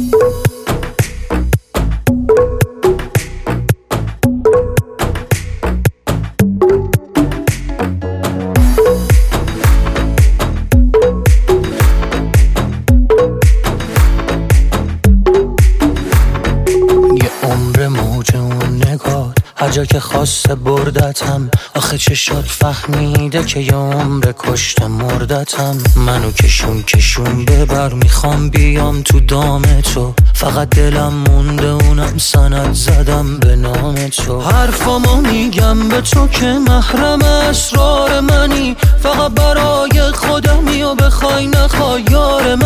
موج اون نگات هر جا که خواسته بردتم. آخه چشات فهمیده که یه عمر کشته مردتم. منو کشون ببر، میخوام بیام تو دام تو. فقط دلم مونده اونم سند زدم به نام تو. حرفامو میگم به تو که محرم اسرار منی. فقط برای خودمی و بخوای نخوای یار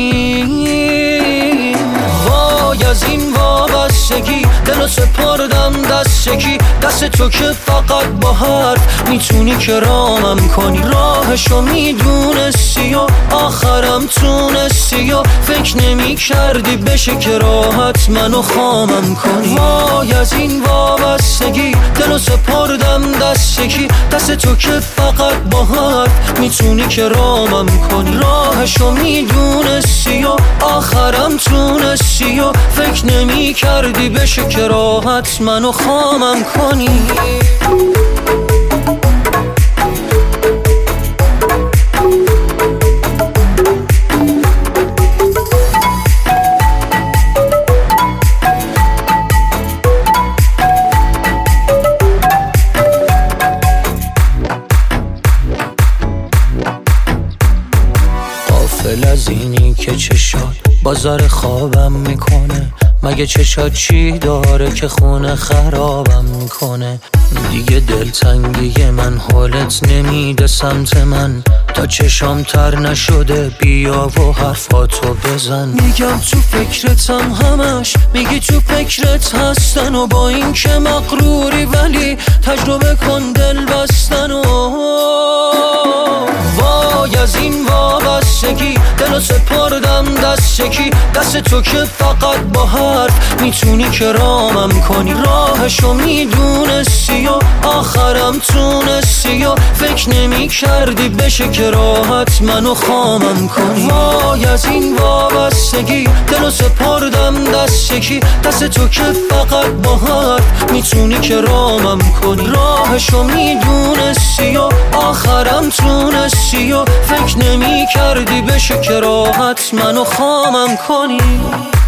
منی. وای از این وابستگی دلو سپردم دست یکی. دست تو که فقط با حرف میتونی که رامم کنی. راهشو میدونستی و آخرم تونستی و فکر نمی کردی بشه که راحت منو خامم کنی. وای از این وابستگی دلو سپردم دست یکی. دست تو که فقط با حرف میتونی که رامم کنی. راهشو میدونستی و آخرم تونستی و فکر نمی کردی بشه که راحت منو خامم کنی. غافل از اینی که چشات بازار خوابم میکنه. مگه چشات چی داره که خونه خرابم میکنه؟ دیگه دلتنگی من حالت نمیده سمت من. تا چشام تر نشده بیا و حرفاتو بزن. میگم تو فکرتم همش، میگی تو فکرت هستن. و با این که مغروری ولی تجربه کن دل بستن. و وای از این وابستگی دلو سپردم دست یکی. دست تو که فقط با حرف میتونی که رامم کنی. راهشو میدونستی و آخرم تونستی و فکر نمی کردی بشه که راحت منو خامم کنی. وای از این وابستگی دلو سپردم دست یکی. دست تو که فقط با حرف میتونی که رامم کنی. راهشو میدونستی و آخرم تونستی و فکر نمی کردی بشه که راحت منو خامم کنی.